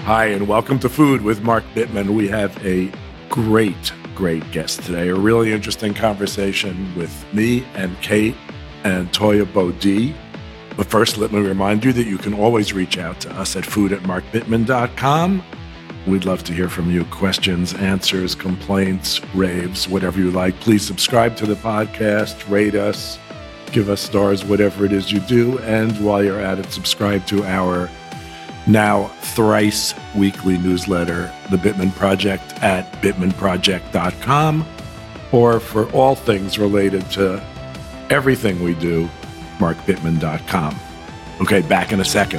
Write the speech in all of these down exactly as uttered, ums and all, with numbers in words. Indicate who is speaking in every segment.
Speaker 1: Hi, and welcome to Food with Mark Bittman. We have a great, great guest today. A really interesting conversation with me and Kate and Toya Bodee. But first, let me remind you that you can always reach out to us at food at mark bittman dot com. We'd love to hear from you. Questions, answers, complaints, raves, whatever you like. Please subscribe to the podcast, rate us, give us stars, whatever it is you do. And while you're at it, subscribe to our now thrice weekly newsletter, The Bittman Project, at bittman project dot com, or for all things related to everything we do, mark bittman dot com. Okay, back in a second.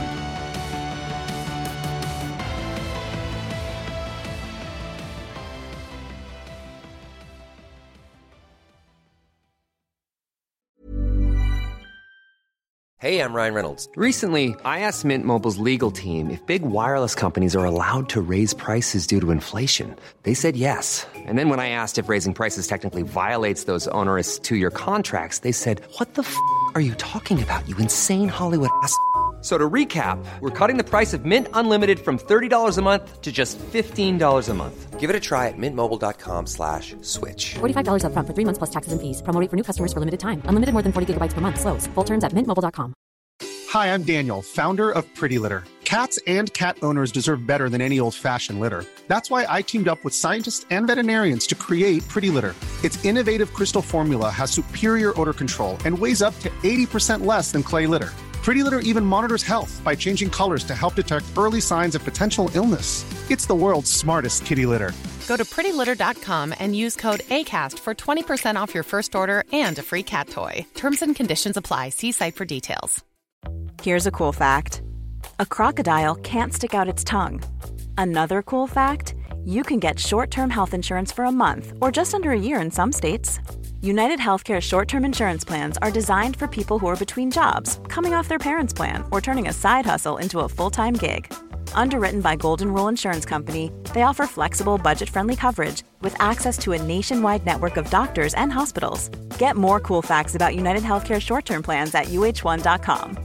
Speaker 2: Hey, I'm Ryan Reynolds. Recently, I asked Mint Mobile's legal team if big wireless companies are allowed to raise prices due to inflation. They said yes. And then when I asked if raising prices technically violates those onerous two-year contracts, they said, what the f*** are you talking about, you insane Hollywood ass f- So to recap, we're cutting the price of Mint Unlimited from thirty dollars a month to just fifteen dollars a month. Give it a try at mintmobile.com slash switch.
Speaker 3: forty-five dollars up front for three months plus taxes and fees. Promo rate for new customers for limited time. Unlimited more than forty gigabytes per month. Slows full terms at mint mobile dot com.
Speaker 4: Hi, I'm Daniel, founder of Pretty Litter. Cats and cat owners deserve better than any old-fashioned litter. That's why I teamed up with scientists and veterinarians to create Pretty Litter. Its innovative crystal formula has superior odor control and weighs up to eighty percent less than clay litter. Pretty Litter even monitors health by changing colors to help detect early signs of potential illness. It's the world's smartest kitty litter.
Speaker 5: Go to pretty litter dot com and use code ACAST for twenty percent off your first order and a free cat toy. Terms and conditions apply. See site for details.
Speaker 6: Here's a cool fact. A crocodile can't stick out its tongue. Another cool fact, you can get short-term health insurance for a month or just under a year in some states. United Healthcare short-term insurance plans are designed for people who are between jobs, coming off their parents' plan, or turning a side hustle into a full-time gig. Underwritten by Golden Rule Insurance Company, they offer flexible, budget-friendly coverage with access to a nationwide network of doctors and hospitals. Get more cool facts about United Healthcare short-term plans at U H one dot com.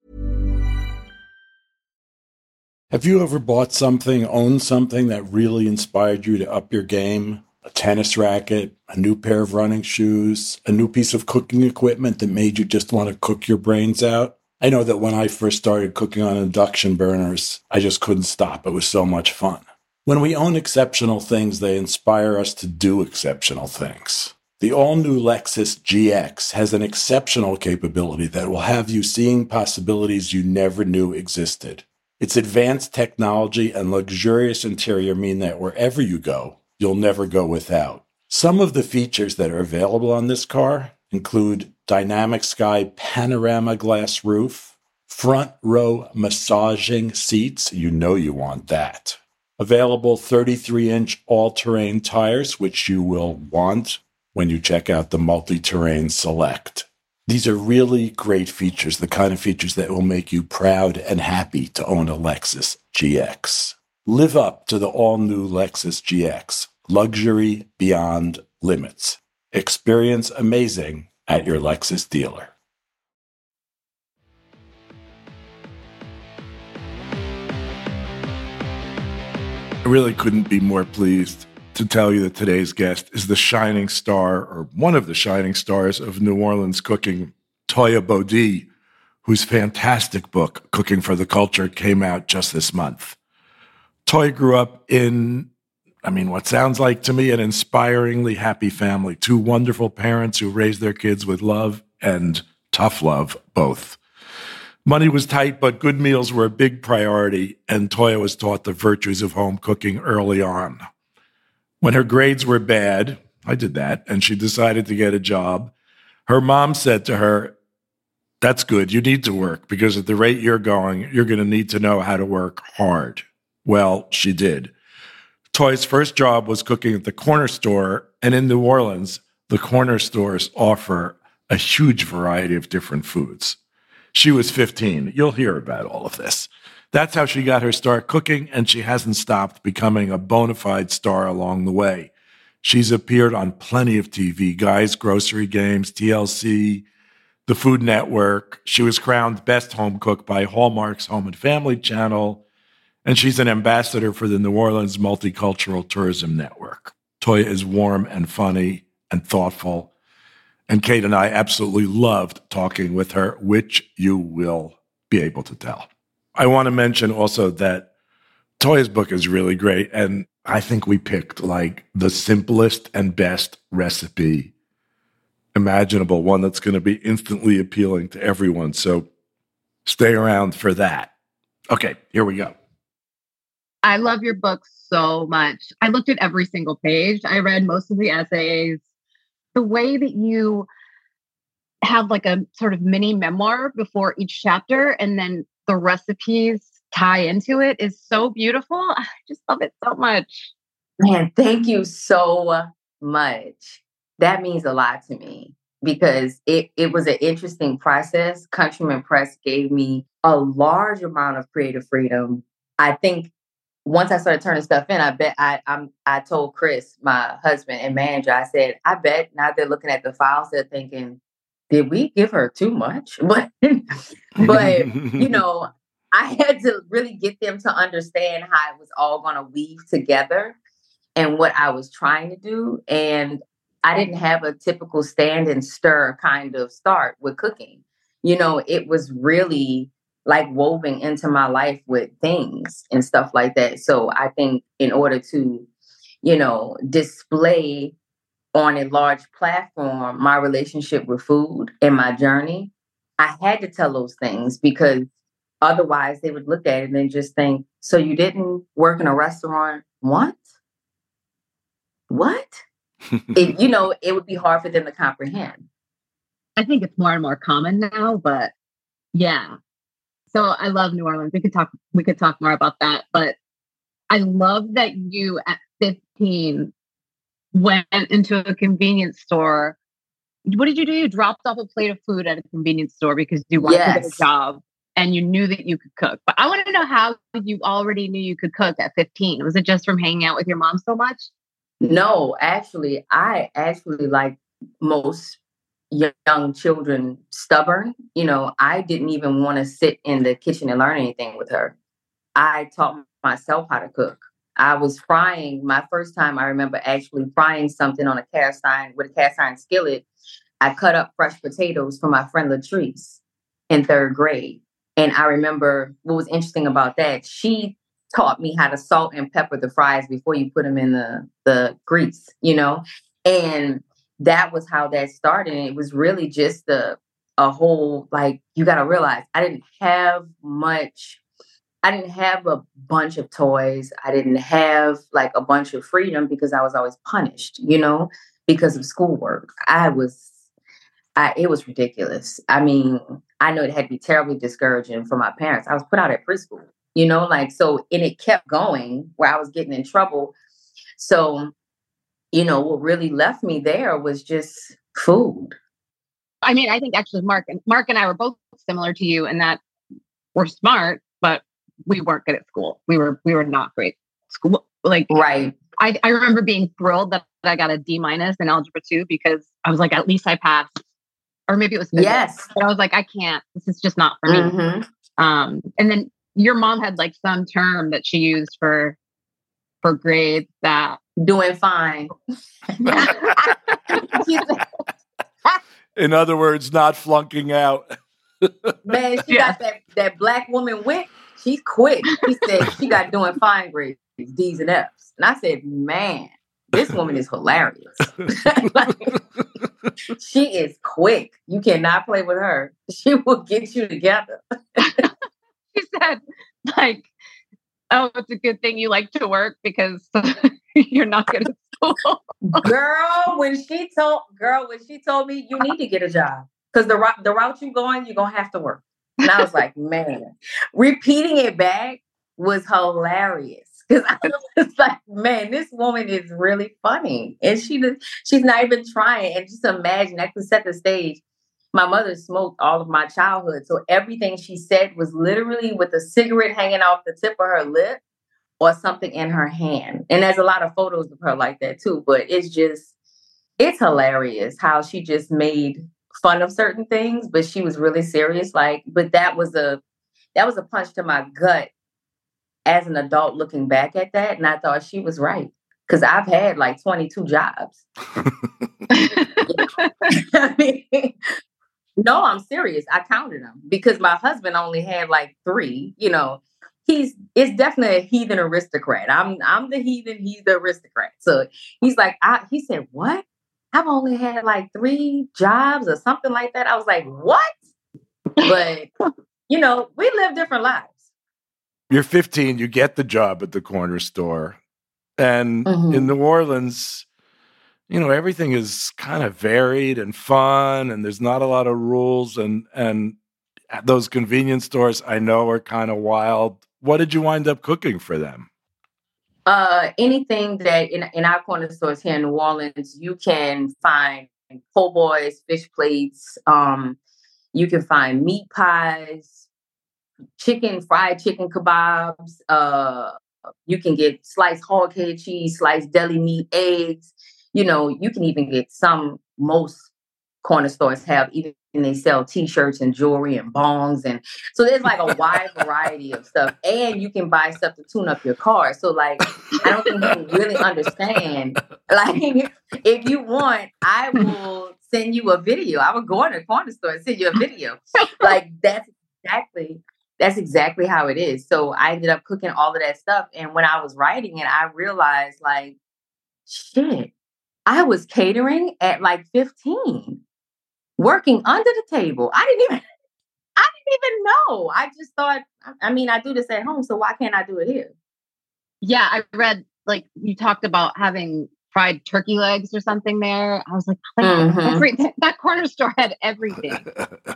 Speaker 1: Have you ever bought something, owned something that really inspired you to up your game? A tennis racket, a new pair of running shoes, a new piece of cooking equipment that made you just want to cook your brains out? I know that when I first started cooking on induction burners, I just couldn't stop. It was so much fun. When we own exceptional things, they inspire us to do exceptional things. The all-new Lexus G X has an exceptional capability that will have you seeing possibilities you never knew existed. Its advanced technology and luxurious interior mean that wherever you go, you'll never go without. Some of the features that are available on this car include dynamic sky panorama glass roof, front row massaging seats, you know you want that. Available thirty-three inch all-terrain tires, which you will want when you check out the Multi-Terrain Select. These are really great features, the kind of features that will make you proud and happy to own a Lexus G X. Live up to the all-new Lexus G X. Luxury beyond limits. Experience amazing at your Lexus dealer. I really couldn't be more pleased to tell you that today's guest is the shining star, or one of the shining stars of New Orleans cooking, Toya Bodee, whose fantastic book, Cooking for the Culture, came out just this month. Toya grew up in, I mean, what sounds like to me an inspiringly happy family. Two wonderful parents who raised their kids with love and tough love, both. Money was tight, but good meals were a big priority, and Toya was taught the virtues of home cooking early on. When her grades were bad, I did that, and she decided to get a job, her mom said to her, that's good, you need to work, because at the rate you're going, you're going to need to know how to work hard. Well, she did. Toya's first job was cooking at the corner store, and in New Orleans, the corner stores offer a huge variety of different foods. She was fifteen. You'll hear about all of this. That's how she got her start cooking, and she hasn't stopped becoming a bona fide star along the way. She's appeared on plenty of T V, Guys, Grocery Games, T L C, the Food Network. She was crowned Best Home Cook by Hallmark's Home and Family Channel, And she's an ambassador for the New Orleans Multicultural Tourism Network. Toya is warm and funny and thoughtful. And Kate and I absolutely loved talking with her, which you will be able to tell. I want to mention also that Toya's book is really great. And I think we picked like the simplest and best recipe imaginable, one that's going to be instantly appealing to everyone. So stay around for that. Okay, here we go.
Speaker 7: I love your book so much. I looked at every single page. I read most of the essays. The way that you have like a sort of mini memoir before each chapter and then the recipes tie into it is so beautiful. I just love it so much.
Speaker 8: Man, thank you so much. That means a lot to me because it, it was an interesting process. Countryman Press gave me a large amount of creative freedom. I think once I started turning stuff in, I bet I I'm, I told Chris, my husband and manager, I said, I bet now they're looking at the files, they're thinking, did we give her too much? But, but you know, I had to really get them to understand how it was all going to weave together and what I was trying to do. And I didn't have a typical stand and stir kind of start with cooking. You know, it was really like woven into my life with things and stuff like that. So I think in order to, you know, display on a large platform my relationship with food and my journey, I had to tell those things because otherwise they would look at it and just think, so you didn't work in a restaurant? What? What? it, you know, it would be hard for them to comprehend.
Speaker 7: I think it's more and more common now, but yeah. So I love New Orleans. We could talk, we could talk more about that, but I love that you at fifteen went into a convenience store. What did you do? You dropped off a plate of food at a convenience store because you wanted
Speaker 8: yes.
Speaker 7: to get a job and you knew that you could cook. But I want to know how you already knew you could cook at fifteen. Was it just from hanging out with your mom so much?
Speaker 8: No, actually, I actually, like most young children, stubborn. You know, I didn't even want to sit in the kitchen and learn anything with her. I taught myself how to cook. I was frying my first time. I remember actually frying something on a cast iron with a cast iron skillet. I cut up fresh potatoes for my friend Latrice in third grade. And I remember what was interesting about that. She taught me how to salt and pepper the fries before you put them in the, the grease, you know, and that was how that started. And it was really just a, a whole, like, you got to realize I didn't have much. I didn't have a bunch of toys. I didn't have like a bunch of freedom because I was always punished, you know, because of schoolwork. I was, I, it was ridiculous. I mean, I know it had to be terribly discouraging for my parents. I was put out at preschool, you know, like, so, and it kept going where I was getting in trouble. So, you know, what really left me there was just food.
Speaker 7: I mean, I think actually Mark and Mark and I were both similar to you in that we're smart, but we weren't good at school. We were, we were not great at school. Like,
Speaker 8: right.
Speaker 7: I, I remember being thrilled that I got a D minus in algebra two because I was like, at least I passed. Or maybe it was physics.
Speaker 8: Yes.
Speaker 7: But I was like, I can't. This is just not for me.
Speaker 8: Mm-hmm.
Speaker 7: Um, and then your mom had like some term that she used for for grades that
Speaker 8: doing fine.
Speaker 1: In other words, not flunking out.
Speaker 8: Man, she
Speaker 7: Yeah.
Speaker 8: got that, that black woman wit. She's quick. She said she got doing fine grades, D's and F's. And I said, man, this woman is hilarious. Like, she is quick. You cannot play with her. She will get you together.
Speaker 7: she said, like, oh, it's a good thing you like to work because you're not good at school.
Speaker 8: Girl, when she told girl, when she told me you need to get a job because the route the route you're going, you're gonna have to work. And I was like, man, repeating it back was hilarious. Because I was like, man, this woman is really funny. And she she's not even trying. And just imagine, I could set the stage. My mother smoked all of my childhood. So everything she said was literally with a cigarette hanging off the tip of her lip or something in her hand. And there's a lot of photos of her like that too. But it's just, it's hilarious how she just made fun of certain things, but she was really serious. Like, but that was a, that was a punch to my gut as an adult looking back at that, and I thought she was right. Because I've had like twenty-two jobs. I mean, no, I'm serious. I counted them because my husband only had like three. You know, he's it's definitely a heathen aristocrat. I'm I'm the heathen. He's the aristocrat. So he's like, I, he said, what? I've only had like three jobs or something like that. I was like, what? But you know, we live different lives.
Speaker 1: You're fifteen. You get the job at the corner store. And mm-hmm. in New Orleans, you know, everything is kind of varied and fun, and there's not a lot of rules. And and those convenience stores, I know, are kind of wild. What did you wind up cooking for them?
Speaker 8: Uh, anything that in, in our corner stores here in New Orleans, you can find po' boys, fish plates. Um, you can find meat pies, chicken, fried chicken kebabs. Uh, You can get sliced hog head cheese, sliced deli meat, eggs. You know, you can even get some, most corner stores have, even they sell T-shirts and jewelry and bongs. And so there's like a wide variety of stuff. And you can buy stuff to tune up your car. So like, I don't think people really understand. Like, if you want, I will send you a video. I would go in a corner store and send you a video. Like, that's exactly... That's exactly how it is. So I ended up cooking all of that stuff. And when I was writing it, I realized like, shit, I was catering at like fifteen, working under the table. I didn't even, I didn't even know. I just thought, I mean, I do this at home, so why can't I do it here?
Speaker 7: Yeah, I read, like, you talked about having fried turkey legs or something there. I was like, like mm-hmm. every, that corner store had everything.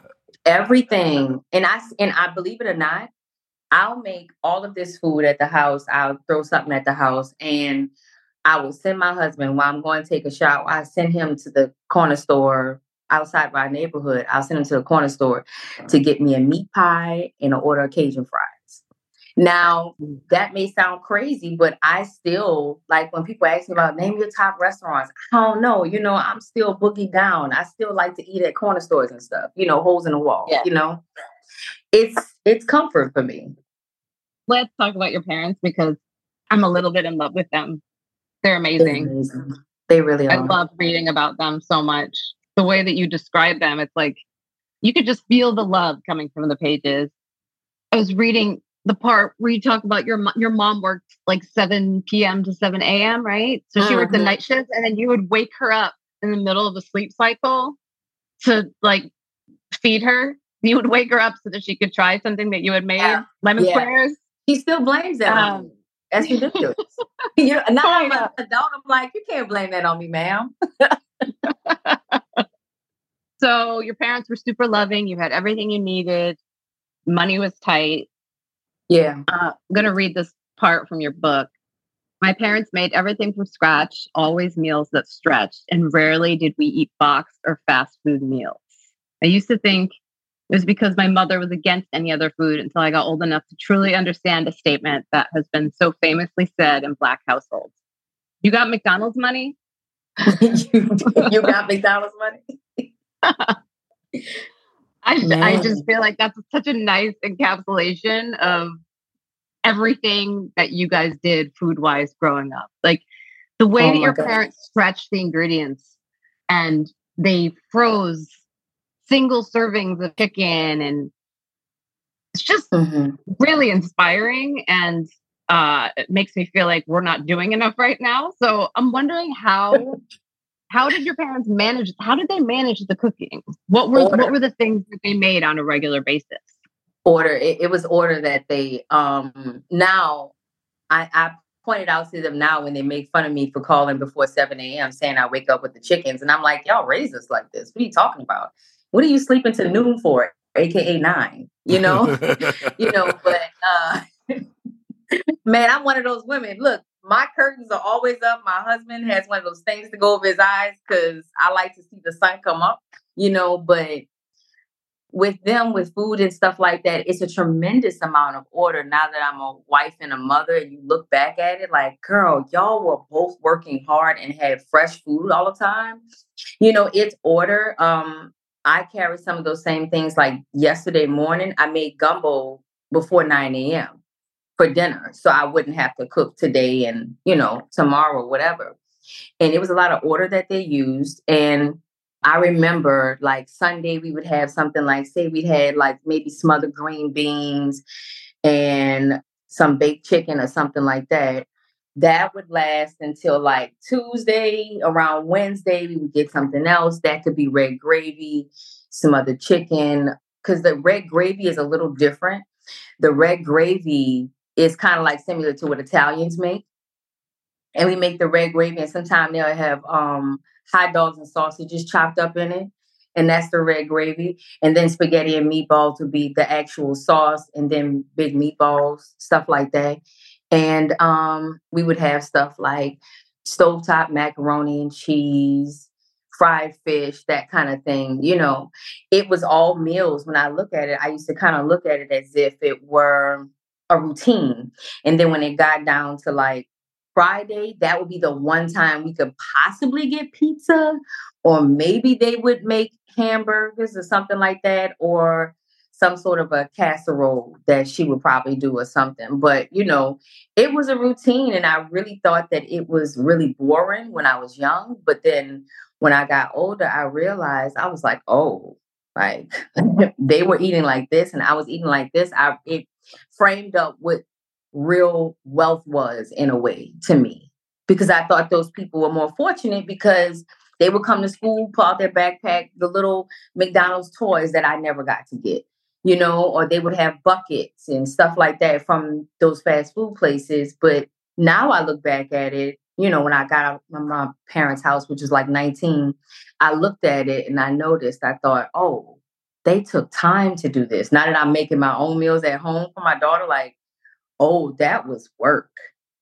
Speaker 8: Everything. And I, and I believe it or not, I'll make all of this food at the house. I'll throw something at the house and I will send my husband while I'm going to take a shower. I send him to the corner store outside of our neighborhood. I'll send him to the corner store to get me a meat pie and an order of Cajun fries. Now, that may sound crazy, but I still, like when people ask me about name your top restaurants, I don't know. You know, I'm still boogie down. I still like to eat at corner stores and stuff, you know, holes in the wall, yeah. you know. It's it's comfort for me.
Speaker 7: Let's talk about your parents because I'm a little bit in love with them. They're amazing.
Speaker 8: They're amazing. They really are.
Speaker 7: I love reading about them so much. The way that you describe them, it's like you could just feel the love coming from the pages. I was reading the part where you talk about your your mom worked like seven p.m. to seven a.m., right? So she mm-hmm. worked the night shift, and then you would wake her up in the middle of a sleep cycle to like feed her. You would wake her up so that she could try something that you had made, yeah. lemon
Speaker 8: yeah.
Speaker 7: squares.
Speaker 8: He still blames that um, on me. That's ridiculous. you know, now I'm an adult, I'm like, you can't blame that on me, ma'am.
Speaker 7: So your parents were super loving. You had everything you needed. Money was tight.
Speaker 8: Yeah.
Speaker 7: Uh, I'm going to read this part from your book. My parents made everything from scratch, always meals that stretched, and rarely did we eat boxed or fast food meals. I used to think it was because my mother was against any other food until I got old enough to truly understand a statement that has been so famously said in Black households. You got McDonald's money?
Speaker 8: you, you got McDonald's money?
Speaker 7: I, I just feel like that's such a nice encapsulation of everything that you guys did food-wise growing up. Like the way oh that your God. parents stretched the ingredients and they froze single servings of chicken, and it's just mm-hmm. really inspiring, and uh, it makes me feel like we're not doing enough right now. So I'm wondering how how did your parents manage? How did they manage the cooking? What were order. what were the things that they made on a regular basis?
Speaker 8: Order. It, it was order that they. Um, now, I, I pointed out to them now when they make fun of me for calling before seven a.m. saying I wake up with the chickens, and I'm like, y'all raised us like this. What are you talking about? What are you sleeping to noon for? A K A nine, you know, you know, but, uh, man, I'm one of those women. Look, my curtains are always up. My husband has one of those things to go over his eyes because I like to see the sun come up, you know, but with them, with food and stuff like that, it's a tremendous amount of order. Now that I'm a wife and a mother, and you look back at it like, girl, y'all were both working hard and had fresh food all the time. You know, it's order. Um, I carry some of those same things. Like yesterday morning, I made gumbo before nine a.m. for dinner. So I wouldn't have to cook today and, you know, tomorrow, whatever. And it was a lot of order that they used. And I remember like Sunday, we would have something like, say we had like maybe smothered green beans and some baked chicken or something like that. That would last until like Tuesday. Around Wednesday, we would get something else. That could be red gravy, some other chicken, because the red gravy is a little different. The red gravy is kind of like similar to what Italians make. And we make the red gravy, and sometimes they'll have um, hot dogs and sausages chopped up in it. And that's the red gravy. And then spaghetti and meatballs would be the actual sauce, and then big meatballs, stuff like that. And um, we would have stuff like stovetop macaroni and cheese, fried fish, that kind of thing. You know, it was all meals. When I look at it, I used to kind of look at it as if it were a routine. And then when it got down to like Friday, that would be the one time we could possibly get pizza, or maybe they would make hamburgers or something like that, or some sort of a casserole that she would probably do or something. But, you know, it was a routine, and I really thought that it was really boring when I was young. But then when I got older, I realized I was like, oh, like they were eating like this and I was eating like this. I it framed up what real wealth was in a way to me, because I thought those people were more fortunate because they would come to school, pull out their backpack, the little McDonald's toys that I never got to get, you know, or they would have buckets and stuff like that from those fast food places. But now I look back at it, you know, when I got out of my parents' house, which is like nineteen, I looked at it and I noticed, I thought, oh, they took time to do this. Now that I'm making my own meals at home for my daughter, like, oh, that was work.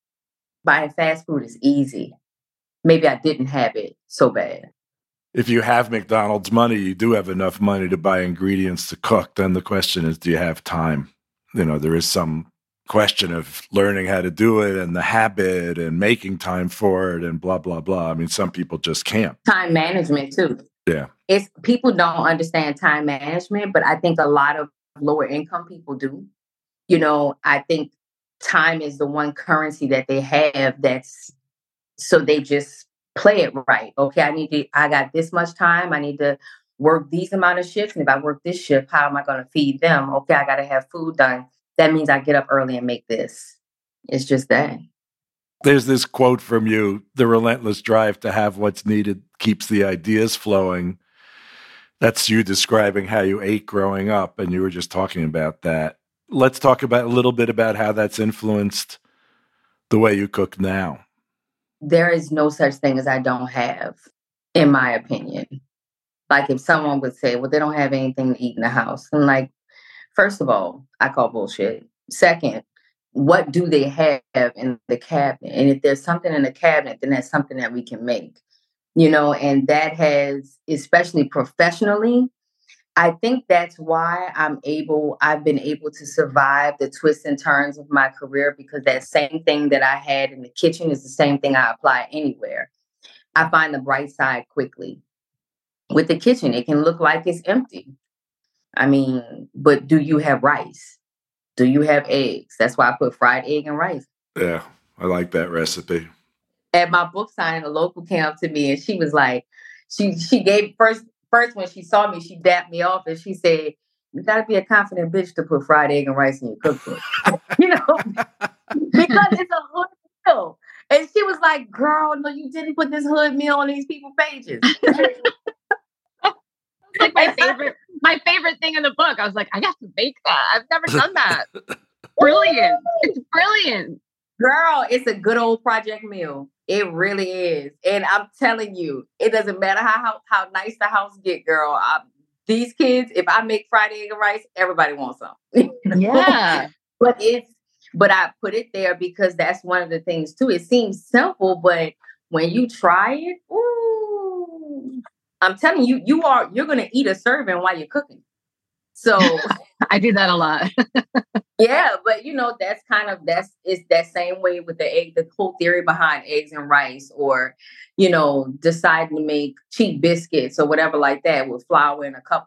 Speaker 8: Buying fast food is easy. Maybe I didn't have it so bad.
Speaker 1: If you have McDonald's money, you do have enough money to buy ingredients to cook. Then the question is, do you have time? You know, there is some question of learning how to do it and the habit and making time for it and blah, blah, blah. I mean, some people just can't.
Speaker 8: Time management too.
Speaker 1: Yeah.
Speaker 8: It's people don't understand time management, but I think a lot of lower income people do. You know, I think time is the one currency that they have that's, so they just play it right. Okay, I need to, I got this much time. I need to work these amount of shifts. And if I work this shift, how am I going to feed them? Okay, I got to have food done. That means I get up early and make this. It's just that.
Speaker 1: There's this quote from you: the relentless drive to have what's needed keeps the ideas flowing. That's you describing how you ate growing up, and you were just talking about that. Let's talk about a little bit about how that's influenced the way you cook now.
Speaker 8: There is no such thing as I don't have, in my opinion. Like if someone would say, well, they don't have anything to eat in the house. I'm like, first of all, I call bullshit. Second, what do they have in the cabinet? And if there's something in the cabinet, then that's something that we can make, you know, and that has, especially professionally, I think that's why I'm able, I've been able to survive the twists and turns of my career, because that same thing that I had in the kitchen is the same thing I apply anywhere. I find the bright side quickly. With the kitchen, it can look like it's empty. I mean, but do you have rice? Do you have eggs? That's why I put fried egg and rice.
Speaker 1: Yeah, I like that recipe.
Speaker 8: At my book signing, a local came up to me and she was like, she she gave first, first when she saw me, she dapped me off and she said, you got to be a confident bitch to put fried egg and rice in your cookbook. You know, because it's a hood meal. And she was like, girl, no, you didn't put this hood meal on these people's pages.
Speaker 7: Like my favorite, my favorite thing in the book. I was like, I got to make that. I've never done that. Brilliant. It's brilliant.
Speaker 8: Girl, it's a good old project meal. It really is. And I'm telling you, it doesn't matter how how, how nice the house get, girl. I, these kids, if I make fried egg and rice, everybody wants some.
Speaker 7: Yeah.
Speaker 8: But it's, but I put it there because that's one of the things too. It seems simple, but when you try it, ooh, I'm telling you, you are, you're going to eat a serving while you're cooking. So
Speaker 7: I do that a lot.
Speaker 8: yeah, but you know, that's kind of, that's, it's that same way with the egg, the whole theory behind eggs and rice, or, you know, deciding to make cheap biscuits or whatever like that with flour and a cup of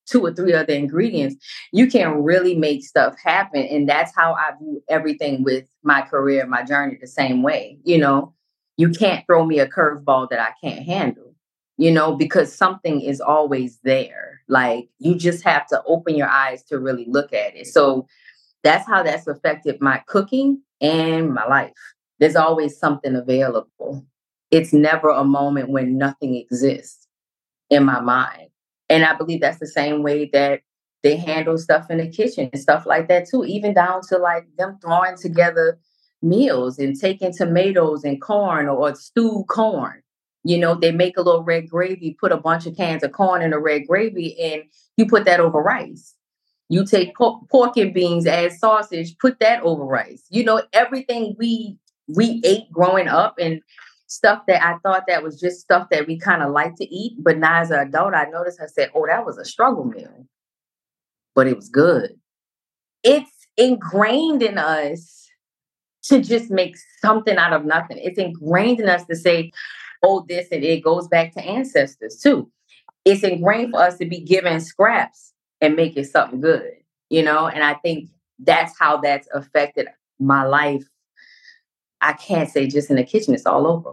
Speaker 8: two or three other ingredients, you can really make stuff happen. And that's how I view everything with my career, my journey, the same way. You know, you can't throw me a curveball that I can't handle, you know, because something is always there. Like, you just have to open your eyes to really look at it. So that's how that's affected my cooking and my life. There's always something available. It's never a moment when nothing exists in my mind. And I believe that's the same way that they handle stuff in the kitchen and stuff like that too, even down to like them throwing together meals and taking tomatoes and corn or, or stewed corn. You know, they make a little red gravy, put a bunch of cans of corn in the red gravy, and you put that over rice. You take pork, pork and beans, add sausage, put that over rice. You know, everything we we ate growing up and stuff that I thought that was just stuff that we kind of like to eat. But now as an adult, I noticed, I said, oh, that was a struggle meal, but it was good. It's ingrained in us to just make something out of nothing. It's ingrained in us to say, oh, this, and it goes back to ancestors too. It's ingrained for us to be given scraps and make it something good, you know? And I think that's how that's affected my life. I can't say just in the kitchen, it's all over.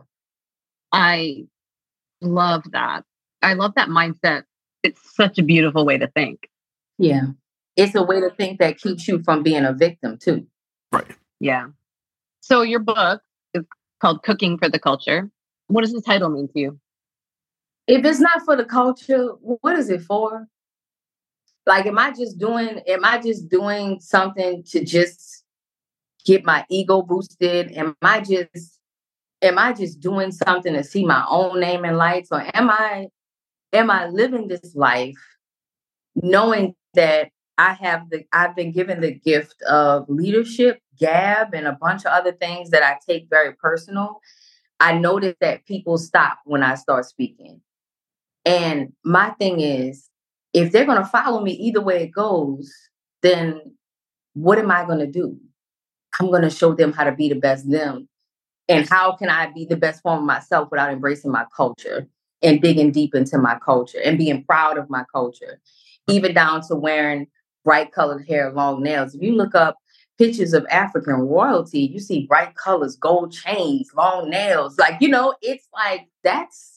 Speaker 7: I love that. I love that mindset. It's such a beautiful way to think.
Speaker 8: Yeah. It's a way to think that keeps you from being a victim too.
Speaker 1: Right.
Speaker 7: Yeah. So your book is called Cooking for the Culture. What does the title mean to you?
Speaker 8: If it's not for the culture, what is it for? Like, am I just doing, am I just doing something to just get my ego boosted? Am I just, am I just doing something to see my own name in lights? Or am I, am I living this life knowing that I have the, I've been given the gift of leadership, gab, and a bunch of other things that I take very personal. I notice that people stop when I start speaking. And my thing is, if they're going to follow me either way it goes, then what am I going to do? I'm going to show them how to be the best them. And how can I be the best form of myself without embracing my culture and digging deep into my culture and being proud of my culture, even down to wearing bright colored hair, long nails. If you look up pictures of African royalty, you see bright colors, gold chains, long nails. Like, you know, it's like, that's,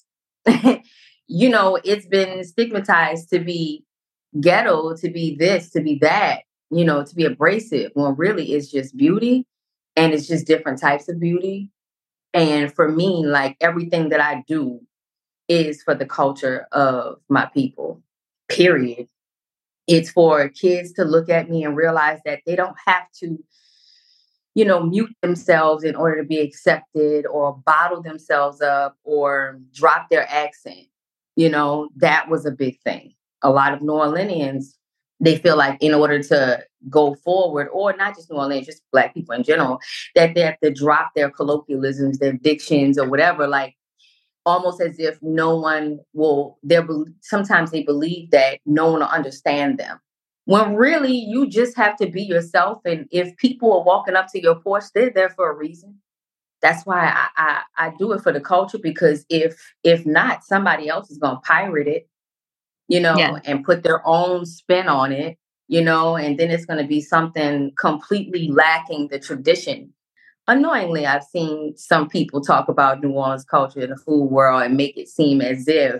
Speaker 8: you know, it's been stigmatized to be ghetto, to be this, to be that, you know, to be abrasive, when really it's just beauty, and it's just different types of beauty. And for me, like, everything that I do is for the culture of my people, period. It's for kids to look at me and realize that they don't have to, you know, mute themselves in order to be accepted, or bottle themselves up, or drop their accent. You know, that was a big thing. A lot of New Orleanians, they feel like in order to go forward, or not just New Orleans, just Black people in general, that they have to drop their colloquialisms, their dictions, or whatever, like almost as if no one will, they're, sometimes they believe that no one will understand them. When really you just have to be yourself. And if people are walking up to your porch, they're there for a reason. That's why I, I, I do it for the culture, because if if not, somebody else is going to pirate it, you know, yeah. and put their own spin on it, you know, and then it's going to be something completely lacking the tradition. Annoyingly, I've seen some people talk about New Orleans culture in the food world and make it seem as if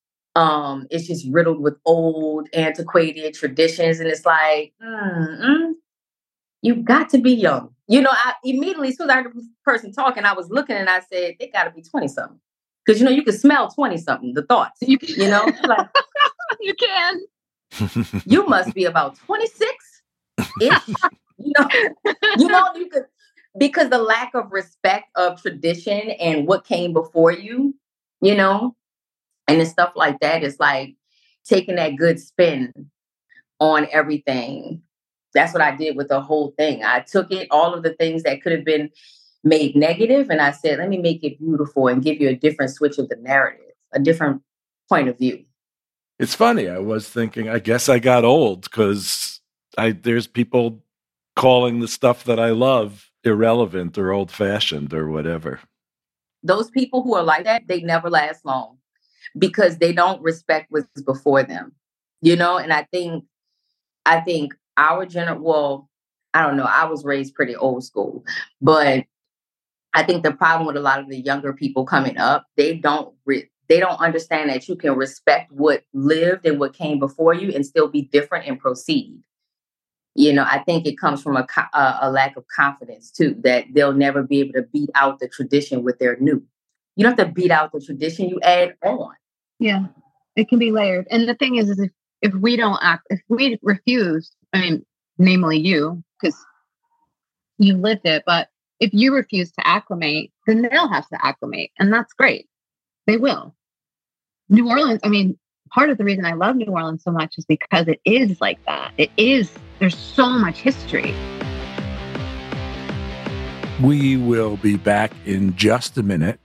Speaker 8: um, it's just riddled with old, antiquated traditions. And it's like, mm-mm. You've got to be young. You know, I immediately, as soon as I heard the person talking, I was looking and I said, they got to be twenty-something. Because, you know, you can smell twenty-something, the thoughts, you, you know? Like,
Speaker 7: you can.
Speaker 8: You must be about twenty-six. You know, you know, you could, because the lack of respect of tradition and what came before you, you know, and then stuff like that is like taking that good spin on everything. That's what I did with the whole thing. I took it, all of the things that could have been made negative, and I said, let me make it beautiful and give you a different switch of the narrative, a different point of view.
Speaker 1: It's funny. I was thinking, I guess I got old because I there's people calling the stuff that I love irrelevant or old-fashioned or whatever.
Speaker 8: Those people who are like that, they never last long because they don't respect what's before them. you know, and I think, I think our general, well, I don't know, I was raised pretty old school, but I think the problem with a lot of the younger people coming up, they don't, re- they don't understand that you can respect what lived and what came before you and still be different and proceed. You know, I think it comes from a, a, a lack of confidence too, that they'll never be able to beat out the tradition with their new. You don't have to beat out the tradition, you add on.
Speaker 7: Yeah, it can be layered. And the thing is, is if, if we don't act, if we refuse, I mean, namely you, because you lived it, but if you refuse to acclimate, then they'll have to acclimate. And that's great. They will. New Orleans, I mean, part of the reason I love New Orleans so much is because it is like that. It is, there's so much history.
Speaker 1: We will be back in just a minute.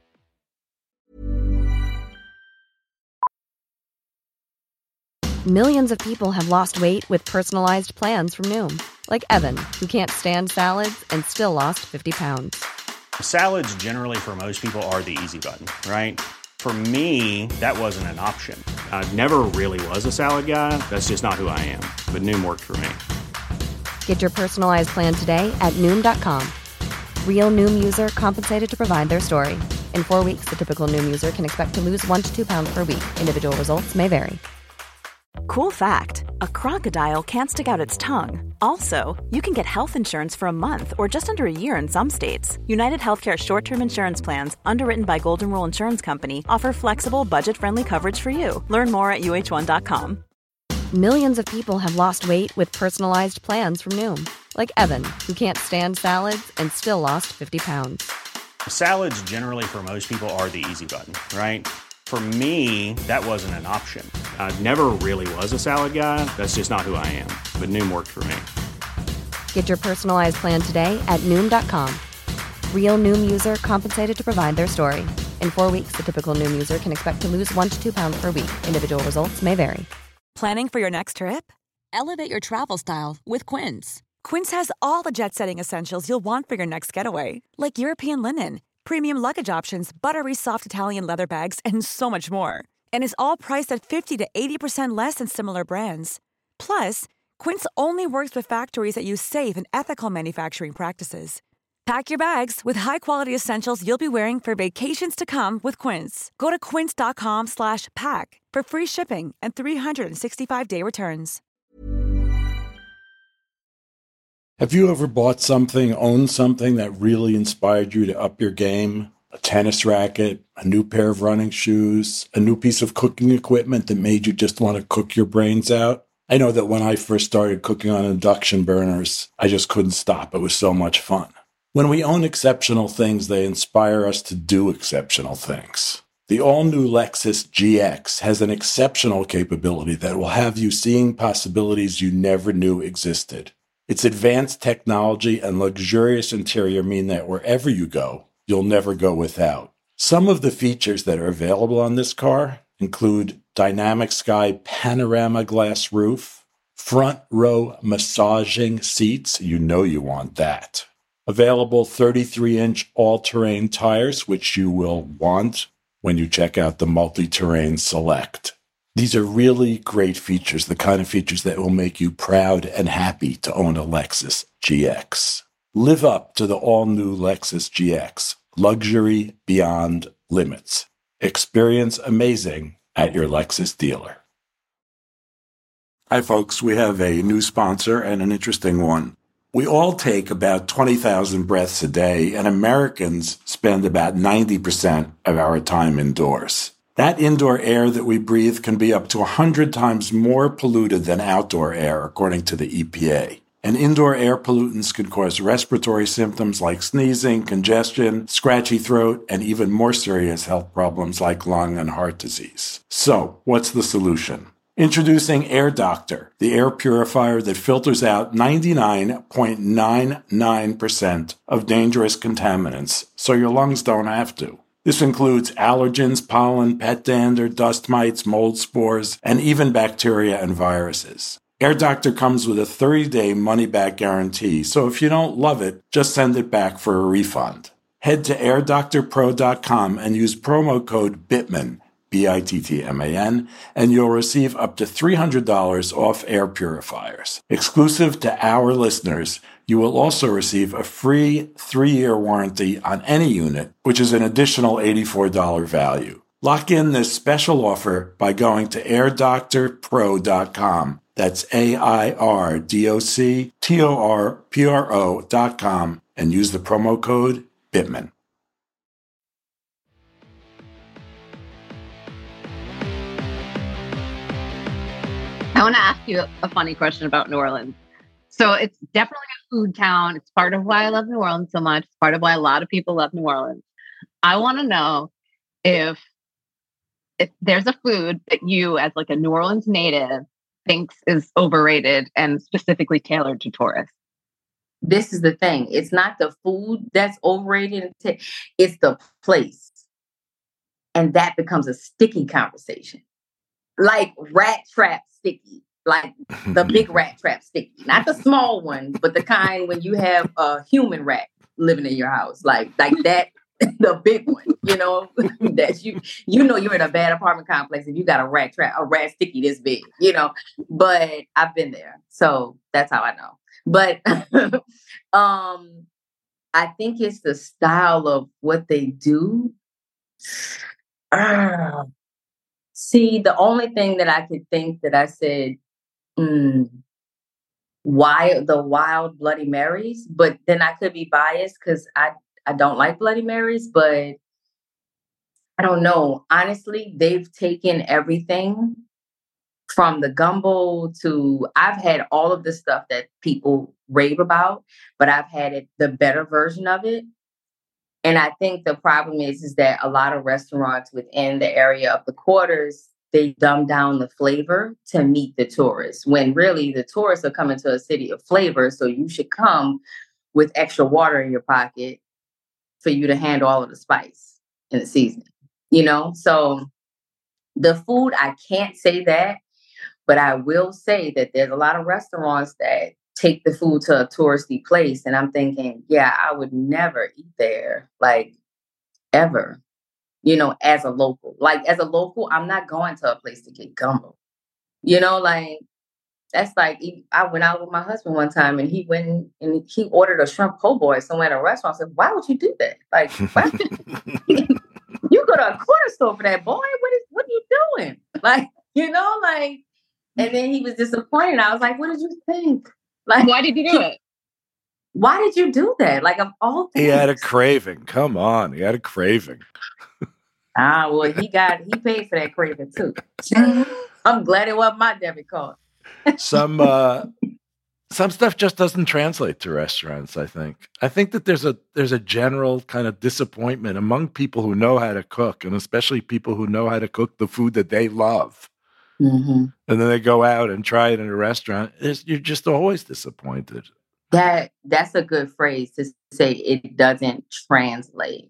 Speaker 3: Millions of people have lost weight with personalized plans from Noom. Like Evan, who can't stand salads and still lost fifty pounds.
Speaker 9: Salads generally for most people are the easy button, right? For me, that wasn't an option. I never really was a salad guy. That's just not who I am. But Noom worked for me.
Speaker 3: Get your personalized plan today at Noom dot com. Real Noom user compensated to provide their story. In four weeks, the typical Noom user can expect to lose one to two pounds per week. Individual results may vary.
Speaker 6: Cool fact, a crocodile can't stick out its tongue. Also, you can get health insurance for a month or just under a year in some states. United Healthcare short-term insurance plans, underwritten by Golden Rule Insurance Company, offer flexible, budget-friendly coverage for you. Learn more at U H one dot com.
Speaker 3: Millions of people have lost weight with personalized plans from Noom. Like Evan, who can't stand salads and still lost fifty pounds.
Speaker 9: Salads generally for most people are the easy button, right? For me, that wasn't an option. I never really was a salad guy. That's just not who I am. But Noom worked for me.
Speaker 3: Get your personalized plan today at Noom dot com. Real Noom user compensated to provide their story. In four weeks, the typical Noom user can expect to lose one to two pounds per week. Individual results may vary.
Speaker 10: Planning for your next trip? Elevate your travel style with Quince. Quince has all the jet-setting essentials you'll want for your next getaway, like European linen, premium luggage options, buttery soft Italian leather bags, and so much more. And is all priced at fifty to eighty percent less than similar brands. Plus, Quince only works with factories that use safe and ethical manufacturing practices. Pack your bags with high-quality essentials you'll be wearing for vacations to come with Quince. Go to quince dot com slash pack for free shipping and three sixty-five day returns.
Speaker 1: Have you ever bought something, owned something that really inspired you to up your game? A tennis racket, a new pair of running shoes, a new piece of cooking equipment that made you just want to cook your brains out? I know that when I first started cooking on induction burners, I just couldn't stop. It was so much fun. When we own exceptional things, they inspire us to do exceptional things. The all-new Lexus G X has an exceptional capability that will have you seeing possibilities you never knew existed. Its advanced technology and luxurious interior mean that wherever you go, you'll never go without. Some of the features that are available on this car include dynamic sky panorama glass roof, front row massaging seats, you know you want that. Available thirty-three inch all-terrain tires, which you will want when you check out the Multi-Terrain Select. These are really great features, the kind of features that will make you proud and happy to own a Lexus G X. Live up to the all-new Lexus G X. Luxury beyond limits. Experience amazing at your Lexus dealer. Hi, folks. We have a new sponsor and an interesting one. We all take about twenty thousand breaths a day, and Americans spend about ninety percent of our time indoors. That indoor air that we breathe can be up to one hundred times more polluted than outdoor air, according to the E P A. And indoor air pollutants can cause respiratory symptoms like sneezing, congestion, scratchy throat, and even more serious health problems like lung and heart disease. So, what's the solution? Introducing Air Doctor, the air purifier that filters out ninety-nine point nine nine percent of dangerous contaminants, so your lungs don't have to. This includes allergens, pollen, pet dander, dust mites, mold spores, and even bacteria and viruses. Air Doctor comes with a thirty-day money-back guarantee, so if you don't love it, just send it back for a refund. Head to air doctor pro dot com and use promo code BITMAN, B I T T M A N, and you'll receive up to three hundred dollars off air purifiers. Exclusive to our listeners, you will also receive a free three-year warranty on any unit, which is an additional eighty-four dollars value. Lock in this special offer by going to air doctor pro dot com. That's A I R D O C T O R P R O dot com and use the promo code Bittman.
Speaker 7: I want to ask you a funny question about New Orleans. So it's definitely a food town. It's part of why I love New Orleans so much. It's part of why a lot of people love New Orleans. I want to know if if there's a food that you, as like a New Orleans native, thinks is overrated and specifically tailored to tourists.
Speaker 8: This is the thing. It's not the food that's overrated. It's the place. And that becomes a sticky conversation. Like rat trap sticky. Like the big rat trap sticky. Not the small one, but the kind when you have a human rat living in your house. Like, like that, the big one, you know, that you, you know, you're in a bad apartment complex and you got a rat trap, a rat sticky this big, you know, but I've been there. So that's how I know. But um, I think it's the style of what they do. Uh, see, the only thing that I could think that I said, mm, why the wild Bloody Marys? But then I could be biased because I, I don't like Bloody Marys, but I don't know. Honestly, they've taken everything from the gumbo to, I've had all of the stuff that people rave about, but I've had it, the better version of it. And I think the problem is, is that a lot of restaurants within the area of the quarters, they dumb down the flavor to meet the tourists, when really the tourists are coming to a city of flavor. So you should come with extra water in your pocket for you to handle all of the spice in the season, you know? So the food, I can't say that, but I will say that there's a lot of restaurants that take the food to a touristy place. And I'm thinking, yeah, I would never eat there, like ever, you know, as a local. Like as a local, I'm not going to a place to get gumbo. You know, like that's like, I went out with my husband one time and he went and he ordered a shrimp po' boy somewhere at a restaurant. I said, why would you do that? Like, why you, you go to a corner store for that, boy. What is, what are you doing? Like, you know, like, and then he was disappointed. I was like, what did you think? Like,
Speaker 7: why did you do it?
Speaker 8: Why did you do that? Like, of all things.
Speaker 1: He had a craving. Come on. He had a craving.
Speaker 8: Ah, well, he got, he paid for that craving too. I'm glad it wasn't my debit card.
Speaker 1: some, uh, some stuff just doesn't translate to restaurants, I think. I think that there's a, there's a general kind of disappointment among people who know how to cook, and especially people who know how to cook the food that they love.
Speaker 8: Mm-hmm.
Speaker 1: And then they go out and try it in a restaurant. It's, you're just always disappointed.
Speaker 8: That that's a good phrase to say. It doesn't translate.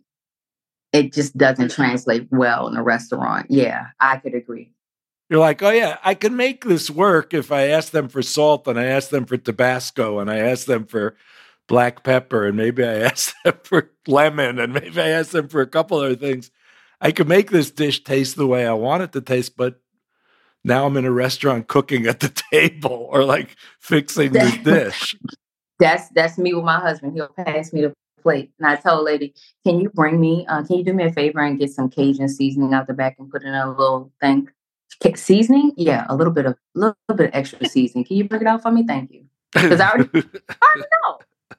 Speaker 8: It just doesn't translate well in a restaurant. Yeah, I could agree.
Speaker 1: You're like, oh yeah, I can make this work if I ask them for salt and I ask them for Tabasco and I ask them for black pepper and maybe I ask them for lemon and maybe I ask them for a couple other things. I can make this dish taste the way I want it to taste, but now I'm in a restaurant cooking at the table or like fixing this dish.
Speaker 8: That's that's me with my husband. He'll pass me the plate. And I tell a lady, can you bring me, uh, can you do me a favor and get some Cajun seasoning out the back and put in a little thing? Seasoning? Yeah, a little bit of a little bit of extra seasoning. Can you bring it out for me? Thank you. Because I already, I already know.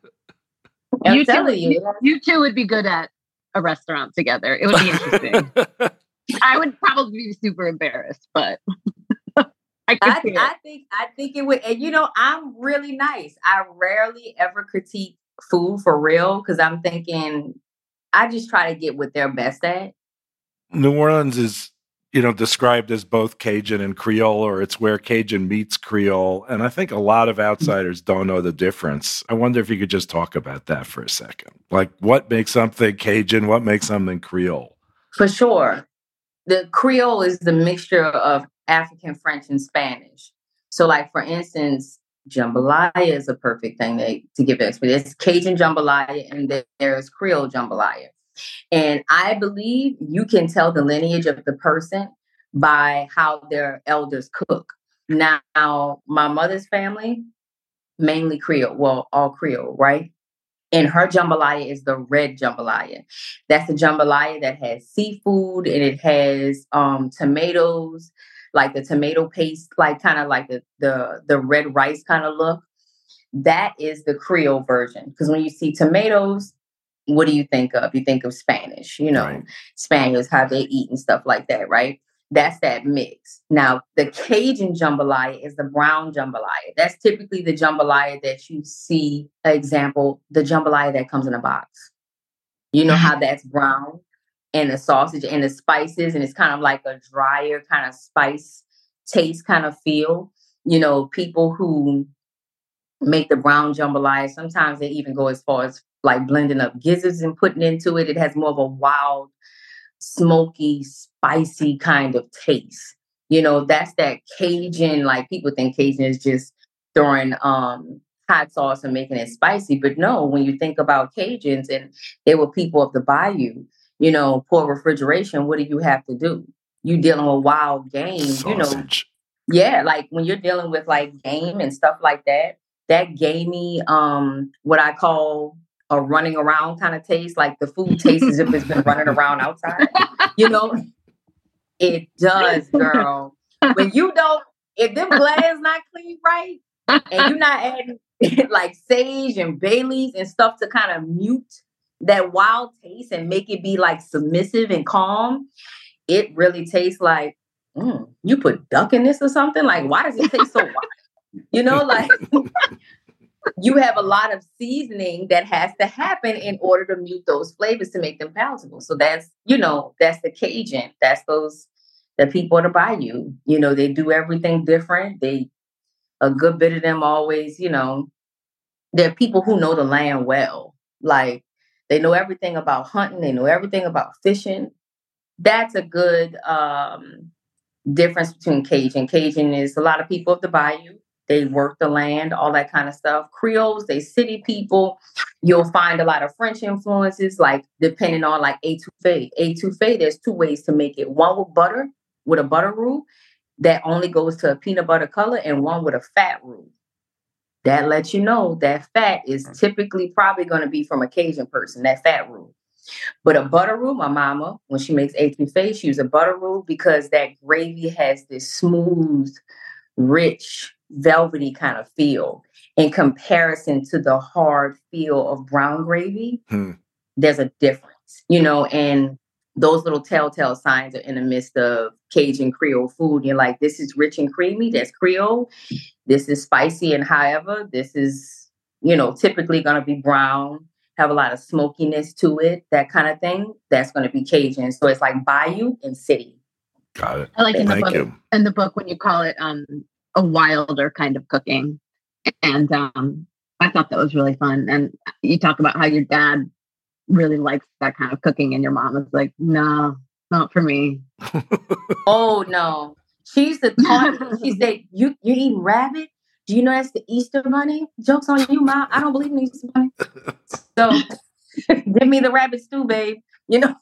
Speaker 8: I'm
Speaker 7: You two,
Speaker 8: telling you.
Speaker 7: you, you two would be good at a restaurant together. It would be interesting. I would probably be super embarrassed, but I,
Speaker 8: I, I think I think it would. And you know, I'm really nice. I rarely ever critique food for real because I'm thinking I just try to get what they're best at.
Speaker 1: New Orleans is, you know, described as both Cajun and Creole, or it's where Cajun meets Creole. And I think a lot of outsiders don't know the difference. I wonder if you could just talk about that for a second. Like, what makes something Cajun? What makes something Creole?
Speaker 8: For sure. The Creole is the mixture of African, French, and Spanish. So, like, for instance, jambalaya is a perfect thing to, to give experience. It's Cajun jambalaya, and then there's Creole jambalaya. And I believe you can tell the lineage of the person by how their elders cook. Now, my mother's family, mainly Creole, well, all Creole, right? And her jambalaya is the red jambalaya. That's the jambalaya that has seafood and it has um, tomatoes, like the tomato paste, like kind of like the, the, the red rice kind of look. That is the Creole version. Because when you see tomatoes, what do you think of? You think of Spanish, you know, right. Spaniards, how they eat and stuff like that, right? That's that mix. Now, the Cajun jambalaya is the brown jambalaya. That's typically the jambalaya that you see, example, the jambalaya that comes in a box. You know how that's brown and the sausage and the spices, and it's kind of like a drier kind of spice taste kind of feel. You know, people who make the brown jambalaya, sometimes they even go as far as like blending up gizzards and putting into it. It has more of a wild, smoky, spicy kind of taste. You know, that's that Cajun, like people think Cajun is just throwing um, hot sauce and making it spicy. But no, when you think about Cajuns and they were people of the bayou, you know, poor refrigeration, what do you have to do? You dealing with wild game, sausage. You know. Yeah, like when you're dealing with like game and stuff like that, that gamey, um, what I call a running around kind of taste, like the food tastes as if it's been running around outside. You know, it does, girl. When you don't, if them glasses not clean right, and you're not adding like sage and bay leaves and stuff to kind of mute that wild taste and make it be like submissive and calm, it really tastes like, mm, you put duck in this or something? Like, why does it taste so wild? You know, like... You have a lot of seasoning that has to happen in order to mute those flavors to make them palatable. So that's, you know, that's the Cajun. That's those, the people of the bayou. You know, they do everything different. They, a good bit of them always, you know, they're people who know the land well. Like, they know everything about hunting. They know everything about fishing. That's a good um, difference between Cajun. Cajun is a lot of people of the bayou. They work the land, all that kind of stuff. Creoles, they city people. You'll find a lot of French influences, like depending on like étouffée. Étouffée, there's two ways to make it. One with butter, with a butter roux that only goes to a peanut butter color, and one with a fat roux. That lets you know that fat is typically probably going to be from a Cajun person, that fat roux. But a butter roux, my mama, when she makes étouffée, she uses a butter roux because that gravy has this smooth, rich, velvety kind of feel in comparison to the hard feel of brown gravy. Hmm. There's a difference, you know, and those little telltale signs are in the midst of Cajun Creole food. You're like, this is rich and creamy. That's Creole. This is spicy. And however, this is, you know, typically going to be brown, have a lot of smokiness to it, that kind of thing. That's going to be Cajun. So it's like bayou and city.
Speaker 1: Got it.
Speaker 7: I like in the
Speaker 1: Thank
Speaker 7: book,
Speaker 1: you.
Speaker 7: in the book when you call it um, a wilder kind of cooking. And um, I thought that was really fun. And you talk about how your dad really likes that kind of cooking and your mom was like, no, not for me.
Speaker 8: Oh, no. She used to talk. She said, you, you eating rabbit? Do you know that's the Easter bunny? Joke's on you, Mom. I don't believe in the Easter bunny. So give me the rabbit stew, babe. You know?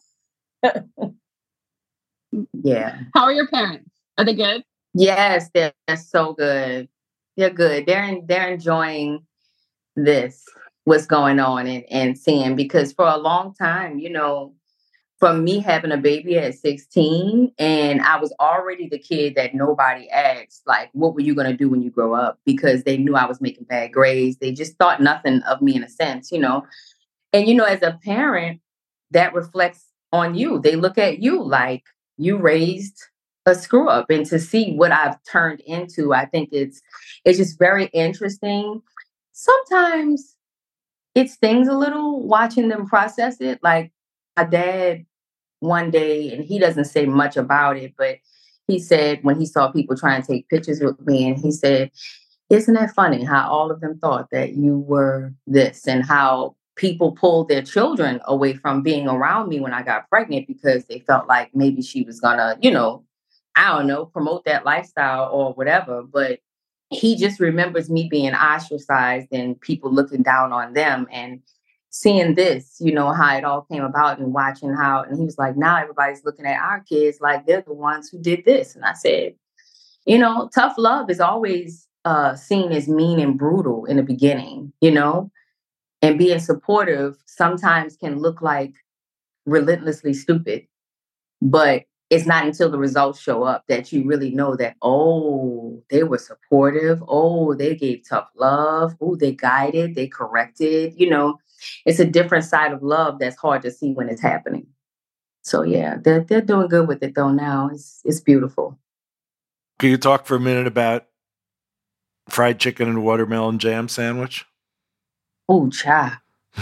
Speaker 8: Yeah.
Speaker 7: How are your parents? Are they good?
Speaker 8: Yes, they're, they're so good. They're good. They're they're enjoying this, what's going on and, and seeing, because for a long time, you know, from me having a baby at sixteen, and I was already the kid that nobody asked, like, what were you going to do when you grow up? Because they knew I was making bad grades. They just thought nothing of me in a sense, you know. And, you know, as a parent, that reflects on you. They look at you like you raised a screw up, and to see what I've turned into, I think it's it's just very interesting. Sometimes it stings a little watching them process it. Like my dad one day, and he doesn't say much about it, but he said when he saw people trying to take pictures with me, and he said, isn't that funny how all of them thought that you were this, and how people pulled their children away from being around me when I got pregnant because they felt like maybe she was gonna, you know, I don't know, promote that lifestyle or whatever. But he just remembers me being ostracized and people looking down on them. And seeing this, you know, how it all came about and watching how, and he was like, now everybody's looking at our kids like they're the ones who did this. And I said, you know, tough love is always uh, seen as mean and brutal in the beginning, you know, and being supportive sometimes can look like relentlessly stupid, but it's not until the results show up that you really know that, oh, they were supportive. Oh, they gave tough love. Oh, they guided, they corrected, you know. It's a different side of love that's hard to see when it's happening. So yeah, they're they're doing good with it though now. It's it's beautiful.
Speaker 1: Can you talk for a minute about fried chicken and watermelon jam sandwich?
Speaker 8: Oh, cha.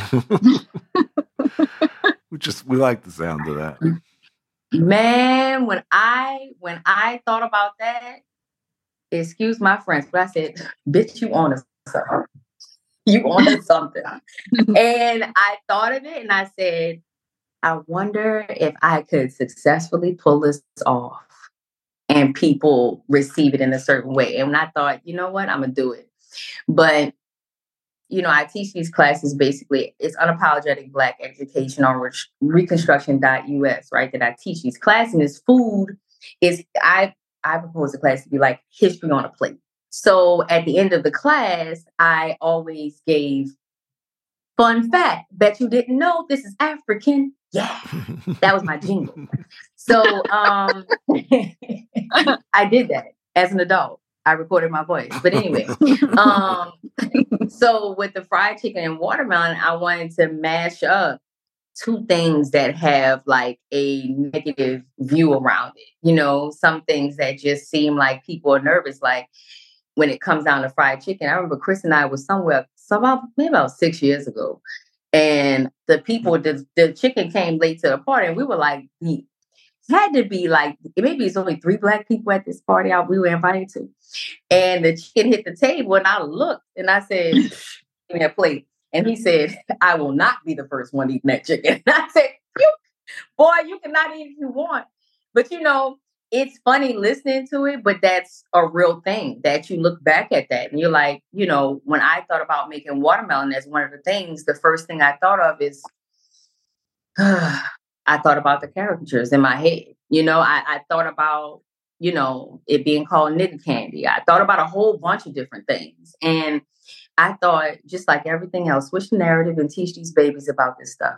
Speaker 1: we just we like the sound of that.
Speaker 8: Man, when I when I thought about that, excuse my French, but I said, bitch, you on something. You on something. And I thought of it and I said, I wonder if I could successfully pull this off and people receive it in a certain way. And I thought, you know what, I'm going to do it. But, you know, I teach these classes basically, it's unapologetic Black education on re- reconstruction dot U S, right? That I teach these classes. And this food is, I, I propose the class to be like history on a plate. So at the end of the class, I always gave fun fact. Bet you didn't know this is African. Yeah, that was my jingle. So um, I did that as an adult. I recorded my voice. But anyway, um, so with the fried chicken and watermelon, I wanted to mash up two things that have like a negative view around it. You know, some things that just seem like people are nervous, like when it comes down to fried chicken. I remember Chris and I was somewhere, so about maybe about six years ago. And the people, the, the chicken came late to the party, and we were like, it had to be like, maybe it's only three Black people at this party we were invited to. And the chicken hit the table, and I looked, and I said, give me a plate. And he said, I will not be the first one eating that chicken. And I said, you, boy, you cannot eat if you want. But, you know, it's funny listening to it, but that's a real thing that you look back at that and you're like, you know, when I thought about making watermelon as one of the things, the first thing I thought of is, uh, I thought about the caricatures in my head. You know, I, I thought about, you know, it being called nigger candy. I thought about a whole bunch of different things. And I thought, just like everything else, switch the narrative and teach these babies about this stuff.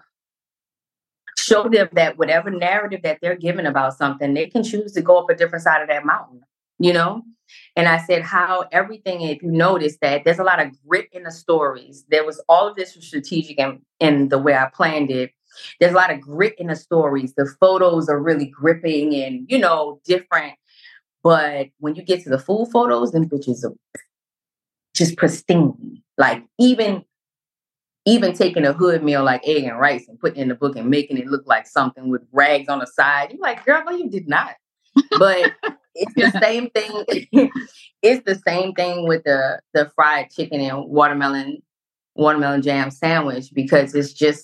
Speaker 8: Show them that whatever narrative that they're given about something, they can choose to go up a different side of that mountain, you know? And I said how everything, if you notice that there's a lot of grit in the stories. There was all of this was strategic in, in the way I planned it. There's a lot of grit in the stories. The photos are really gripping and, you know, different. But when you get to the full photos, them bitches are just pristine. Like even Even taking a hood meal like egg and rice and putting it in the book and making it look like something with rags on the side. You're like, girl, no, you did not. But it's the same thing. It's the same thing with the, the fried chicken and watermelon, watermelon jam sandwich, because it's just,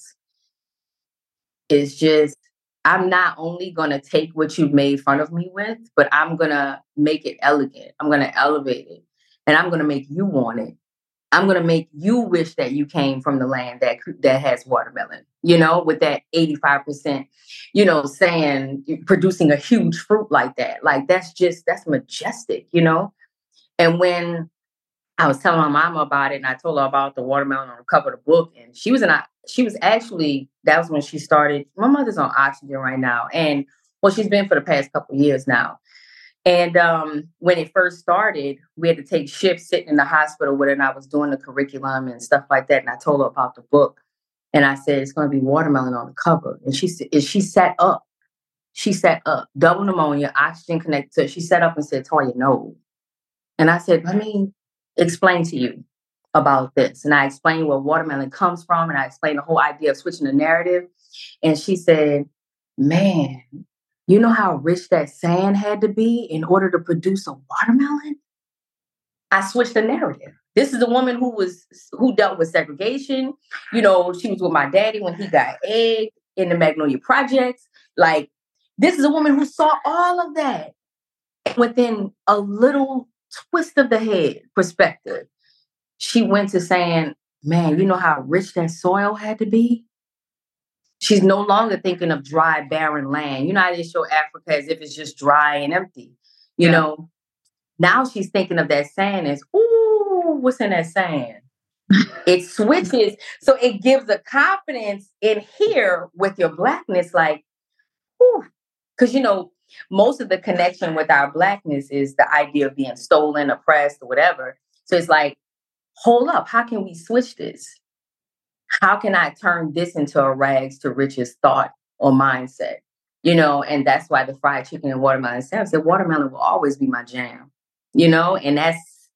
Speaker 8: it's just, I'm not only going to take what you've made fun of me with, but I'm going to make it elegant. I'm going to elevate it, and I'm going to make you want it. I'm going to make you wish that you came from the land that that has watermelon, you know, with that eighty-five percent, you know, saying producing a huge fruit like that. Like, that's just, that's majestic, you know? And when I was telling my mama about it and I told her about the watermelon on the cover of the book, and she was in, she was actually, that was when she started. My mother's on oxygen right now. And well, she's been for the past couple of years now. And um, when it first started, we had to take shifts sitting in the hospital with her, and I was doing the curriculum and stuff like that. And I told her about the book, and I said, it's going to be watermelon on the cover. And she said, she sat up, she sat up, double pneumonia, oxygen connected to her. She sat up and said, Toya, no. And I said, let me explain to you about this. And I explained where watermelon comes from. And I explained the whole idea of switching the narrative. And she said, man, you know how rich that sand had to be in order to produce a watermelon? I switched the narrative. This is a woman who was who dealt with segregation. You know, she was with my daddy when he got egged in the Magnolia Projects. Like, this is a woman who saw all of that within a little twist of the head perspective. She went to saying, man, you know how rich that soil had to be? She's no longer thinking of dry, barren land. You know how they show Africa as if it's just dry and empty. You
Speaker 7: Yeah.
Speaker 8: know, now she's thinking of that sand as, ooh, what's in that sand? It switches. So it gives a confidence in here with your Blackness, like, ooh. Because, you know, most of the connection with our Blackness is the idea of being stolen, oppressed, or whatever. So it's like, hold up, how can we switch this? How can I turn this into a rags to riches thought or mindset? You know, and that's why the fried chicken and watermelon sandwich, the watermelon will always be my jam, you know, and that's,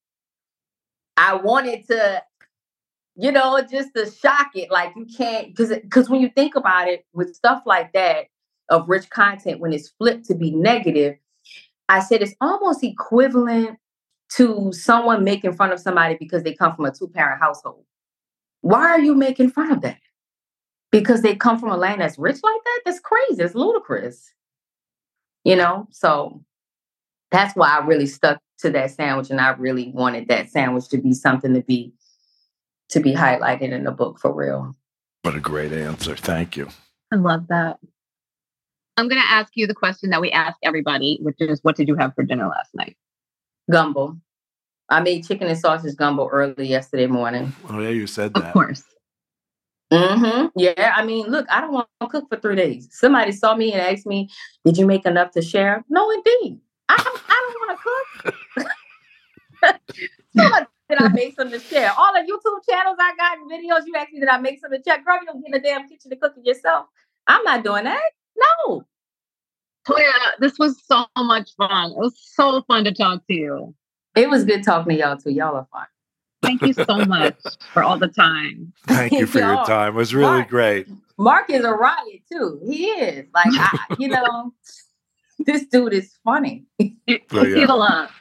Speaker 8: I wanted to, you know, just to shock it. Like you can't, because because when you think about it with stuff like that of rich content, when it's flipped to be negative, I said it's almost equivalent to someone making fun of somebody because they come from a two-parent household. Why are you making fun of that? Because they come from a land that's rich like that? That's crazy. It's ludicrous. You know? So that's why I really stuck to that sandwich, and I really wanted that sandwich to be something to be to be highlighted in the book for real.
Speaker 1: What a great answer. Thank you.
Speaker 7: I love that. I'm going to ask you the question that we ask everybody, which is, what did you have for dinner last night?
Speaker 8: Gumbo. I made chicken and sausage gumbo early yesterday morning.
Speaker 1: Oh, yeah, you said that.
Speaker 7: Of course.
Speaker 8: Mm-hmm. Yeah, I mean, look, I don't want to cook for three days. Somebody saw me and asked me, did you make enough to share? No, indeed. I, I don't want to cook. So did I make some to share? All the YouTube channels I got and videos, you asked me, did I make some to check? Girl, you don't get in the damn kitchen to cook it yourself. I'm not doing that. No.
Speaker 7: Toya, this was so much fun. It was so fun to talk to you.
Speaker 8: It was good talking to y'all too. Y'all are fun.
Speaker 7: Thank you so much for all the time.
Speaker 1: Thank you for your time. It was really
Speaker 8: Mark,
Speaker 1: great.
Speaker 8: Mark is a riot too. He is. Like, I, you know, this dude is funny.
Speaker 1: Oh, yeah.
Speaker 7: People up.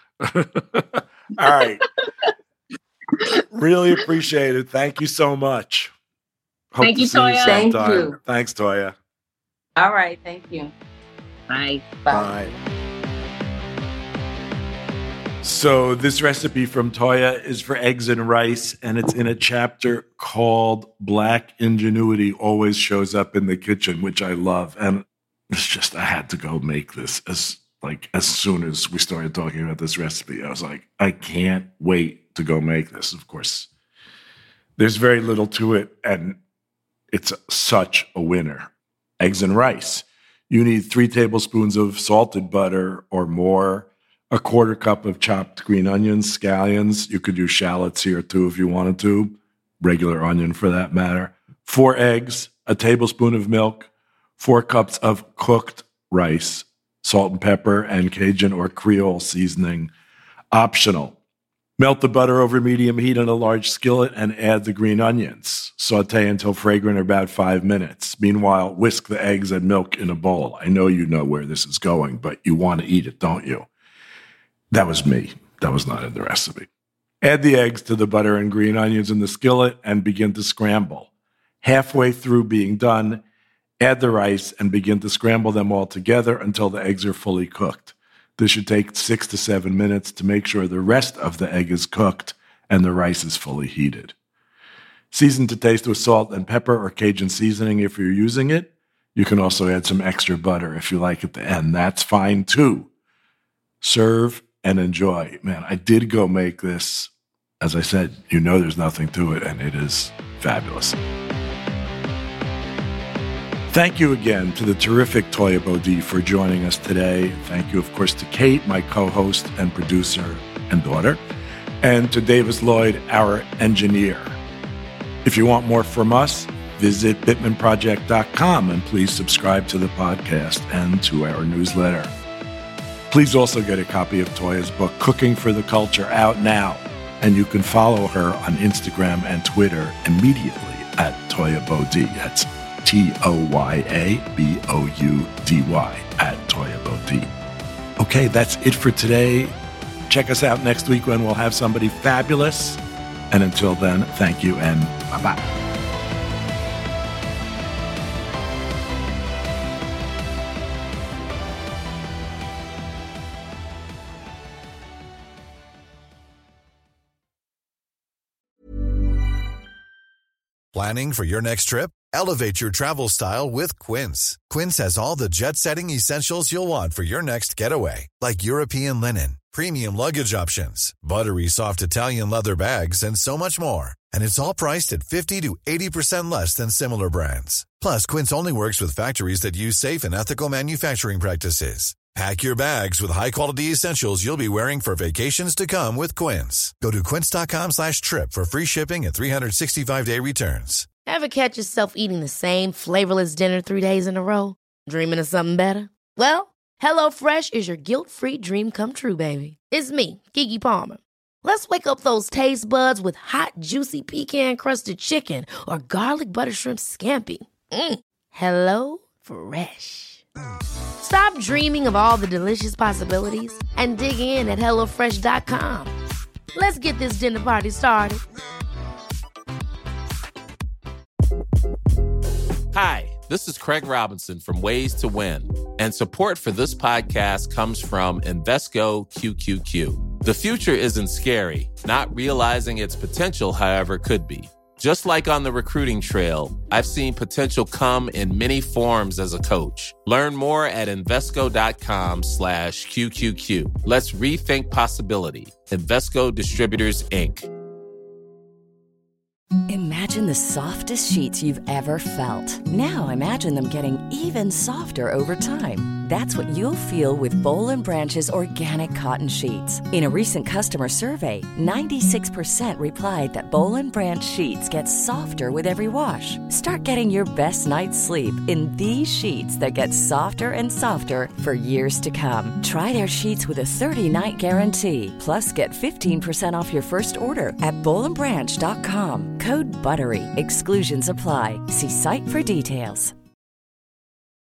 Speaker 1: All right. Really appreciate it. Thank you so much. Hope
Speaker 7: Thank
Speaker 1: to
Speaker 7: you,
Speaker 1: see
Speaker 7: Toya.
Speaker 8: Thank
Speaker 1: sometime.
Speaker 8: you.
Speaker 1: Thanks, Toya.
Speaker 8: All right. Thank you.
Speaker 7: Bye.
Speaker 8: Bye.
Speaker 1: Bye. So this recipe from Toya is for eggs and rice, and it's in a chapter called Black Ingenuity Always Shows Up in the Kitchen, which I love. And it's just, I had to go make this as like as soon as we started talking about this recipe. I was like, I can't wait to go make this. Of course, there's very little to it, and it's such a winner. Eggs and rice. You need three tablespoons of salted butter or more, a quarter cup of chopped green onions, scallions. You could use shallots here too if you wanted to, regular onion for that matter. Four eggs, a tablespoon of milk, four cups of cooked rice, salt and pepper, and Cajun or Creole seasoning. Optional. Melt the butter over medium heat in a large skillet and add the green onions. Saute until fragrant or about five minutes. Meanwhile, whisk the eggs and milk in a bowl. I know you know where this is going, but you want to eat it, don't you? That was me. That was not in the recipe. Add the eggs to the butter and green onions in the skillet and begin to scramble. Halfway through being done, add the rice and begin to scramble them all together until the eggs are fully cooked. This should take six to seven minutes to make sure the rest of the egg is cooked and the rice is fully heated. Season to taste with salt and pepper or Cajun seasoning if you're using it. You can also add some extra butter if you like at the end. That's fine too. Serve and enjoy. Man, I did go make this. As I said, you know there's nothing to it, and it is fabulous. Thank you again to the terrific Toya Bodie for joining us today. Thank you, of course, to Kate, my co-host and producer and daughter, and to Davis Lloyd, our engineer. If you want more from us, visit bitman project dot com and please subscribe to the podcast and to our newsletter. Please also get a copy of Toya's book, Cooking for the Culture, out now, and you can follow her on Instagram and Twitter immediately at Toya Bodie. That's T O Y A B O U D Y at Toya Bodie. Okay, that's it for today. Check us out next week when we'll have somebody fabulous. And until then, thank you and bye-bye.
Speaker 11: Planning for your next trip? Elevate your travel style with Quince. Quince has all the jet-setting essentials you'll want for your next getaway, like European linen, premium luggage options, buttery soft Italian leather bags, and so much more. And it's all priced at fifty to eighty percent less than similar brands. Plus, Quince only works with factories that use safe and ethical manufacturing practices. Pack your bags with high-quality essentials you'll be wearing for vacations to come with Quince. Go to quince.com slash trip for free shipping and three sixty-five day returns.
Speaker 12: Ever catch yourself eating the same flavorless dinner three days in a row? Dreaming of something better? Well, HelloFresh is your guilt-free dream come true, baby. It's me, Keke Palmer. Let's wake up those taste buds with hot, juicy pecan-crusted chicken or garlic butter shrimp scampi. Mm. Hello Fresh. Stop dreaming of all the delicious possibilities and dig in at hello fresh dot com. Let's get this dinner party started.
Speaker 13: Hi, this is Craig Robinson from Ways to Win, and support for this podcast comes from Invesco Q Q Q. The future isn't scary. Not realizing its potential, however, could be. Just like on the recruiting trail, I've seen potential come in many forms as a coach. Learn more at Invesco.com slash QQQ. Let's rethink possibility. Invesco Distributors, Incorporated.
Speaker 14: Imagine the softest sheets you've ever felt. Now imagine them getting even softer over time. That's what you'll feel with Boll and Branch's organic cotton sheets. In a recent customer survey, ninety-six percent replied that Boll and Branch sheets get softer with every wash. Start getting your best night's sleep in these sheets that get softer and softer for years to come. Try their sheets with a thirty-night guarantee. Plus, get fifteen percent off your first order at boll and branch dot com. Code BUTTERY. Exclusions apply. See site for details.